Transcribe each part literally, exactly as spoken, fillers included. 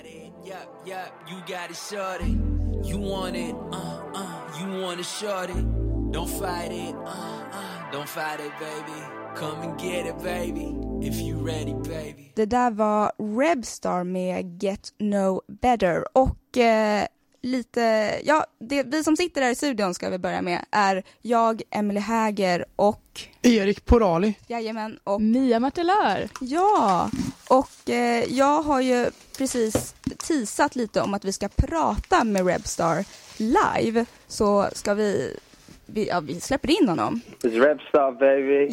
got it, yup, yup, you got it shorty. You want it, uh, uh, you want it shorty. Don't fight it, uh, uh, don't fight it baby. Come and get it baby, if you ready baby. Det där var Rebstar med Get No Better. Och eh, lite, ja, det, vi som sitter där i studion ska vi börja med är jag, Emily Häger och Erik Porali. Jajamän, och Mia Martelör. Ja, och eh, jag har ju precis teasat lite om att vi ska prata med Rebstar live. Så ska vi, vi, ja, vi släpper in honom. It's Rebstar baby.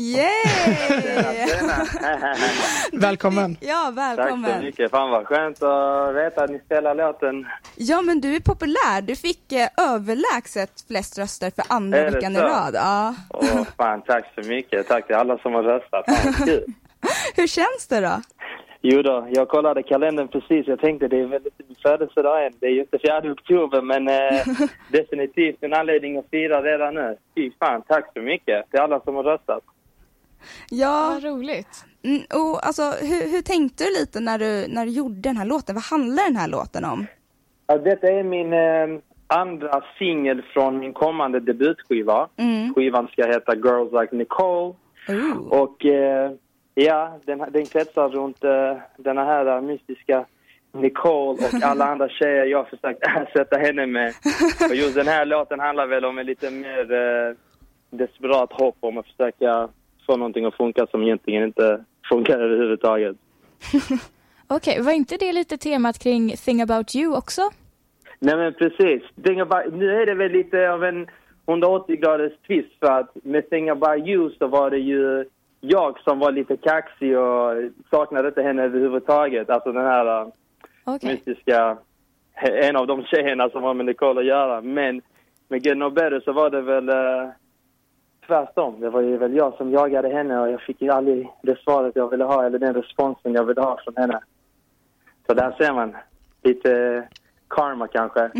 Yay! Välkommen. Ja, välkommen. Tack så mycket. Fan vad skönt att veta att ni spelar låten. Ja, men du är populär. Du fick eh, överlägset flest röster för andra Är det veckan i så? rad. Ja. Åh, fan, tack så mycket. Tack till alla som har röstat. Fan, kul. Hur känns det då? Jo då, jag kollade kalendern precis. Jag tänkte det är väldigt min födelsedag än. Det är ju inte fjärde oktober, men eh, definitivt en anledning att fira redan nu. Fy fan, tack så mycket till alla som har röstat. Ja, Vad roligt. mm, och alltså, hur, hur tänkte du lite när du, när du gjorde den här låten? Vad handlar den här låten om? Ja, detta är min eh, andra singel från min kommande debutskiva. Mm. Skivan ska heta Girls Like Nicole. Ooh. Och eh, ja, den, den kretsar runt eh, den här uh, mystiska Nicole och alla andra tjejer jag har försökt ersätta henne med. Och just den här låten handlar väl om en lite mer eh, desperat hopp om att försöka få någonting att funka som egentligen inte funkar överhuvudtaget. Okej, okay, var inte det lite temat kring Thing About You också? Nej men precis. Thing about, nu är det väl lite av en hundraåttio graders twist för att med Thing About You så var det ju jag som var lite kaxig och saknade inte henne överhuvudtaget. Alltså den här Okay. mystiska, en av de tjejerna som har med Nicole att göra. Men med Get No Better så var det väl uh, tvärtom. Det var ju väl jag som jagade henne och jag fick ju aldrig det svaret jag ville ha eller den responsen jag ville ha från henne. Så där ser man lite karma kanske.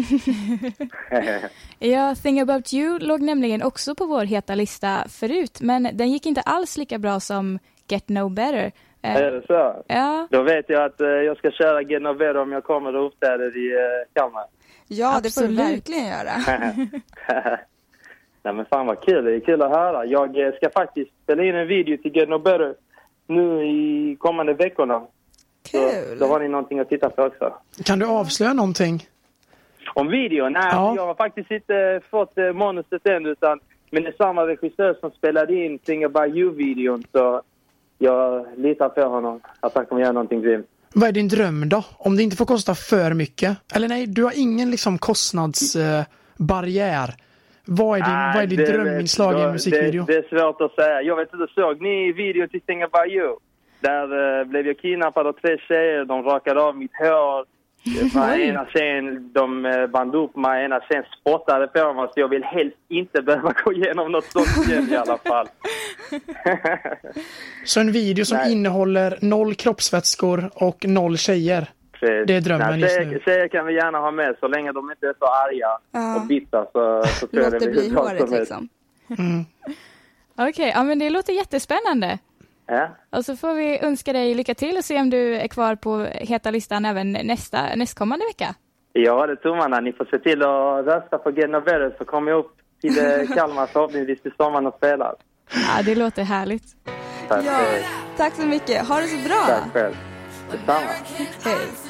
Ja, Thing About You låg nämligen också på vår heta lista förut, men den gick inte alls lika bra som Get No Better. Eh, Är det så? Ja. Då vet jag att uh, jag ska köra Get No Better om jag kommer och uppträder i uh, Kalmar. Ja, Absolut. det får du verkligen göra. Nej men fan vad kul, det är kul att höra. Jag uh, ska faktiskt spela in en video till Get No Better nu i kommande veckorna. Kul. Så, då har ni någonting att titta på också. Kan du avslöja någonting? Om videon? Nej, Ja. jag har faktiskt inte fått uh, manuset än utan men det är samma regissör som spelade in Thing About You-videon så jag litar på honom att han kommer göra någonting grymt. Vad är din dröm då? Om det inte får kosta för mycket? Eller nej, du har ingen liksom kostnadsbarriär. Eh, vad är din, Nej, vad är ditt det- dröminslag i en musikvideo? Det, det är svårt att säga. Jag vet inte, såg ni video till Thing About You? Där uh, blev jag kidnappad av tre tjejer. De rakade av mitt hår. Ena tjejen, de uh, band upp mig. Ena tjejen spottade på mig. Så jag vill helst inte behöva gå igenom något sånt igen i alla fall. Så en video som Nej. innehåller noll kroppsvätskor och noll tjejer. Precis. Det är drömmen Nej, just tjejer, nu. Tjejer kan vi gärna ha med. Så länge de inte är så arga Ja. och bitta så, så tror jag Låt det det bli hur bra håret som helst. liksom. Mm. Okej, okay, ja men det låter jättespännande. Ja. Och så får vi önska dig lycka till och se om du är kvar på heta listan även nästa, nästkommande vecka. Ja, det är tummarna. Ni får se till att rösta på Get No Better så kommer jag upp till eh, Kalmar förhoppningsvis till sommaren och spelar. Ja, det låter härligt. Tack, Ja, tack så mycket. Ha det så bra. tack själv. Detsamma. Hej.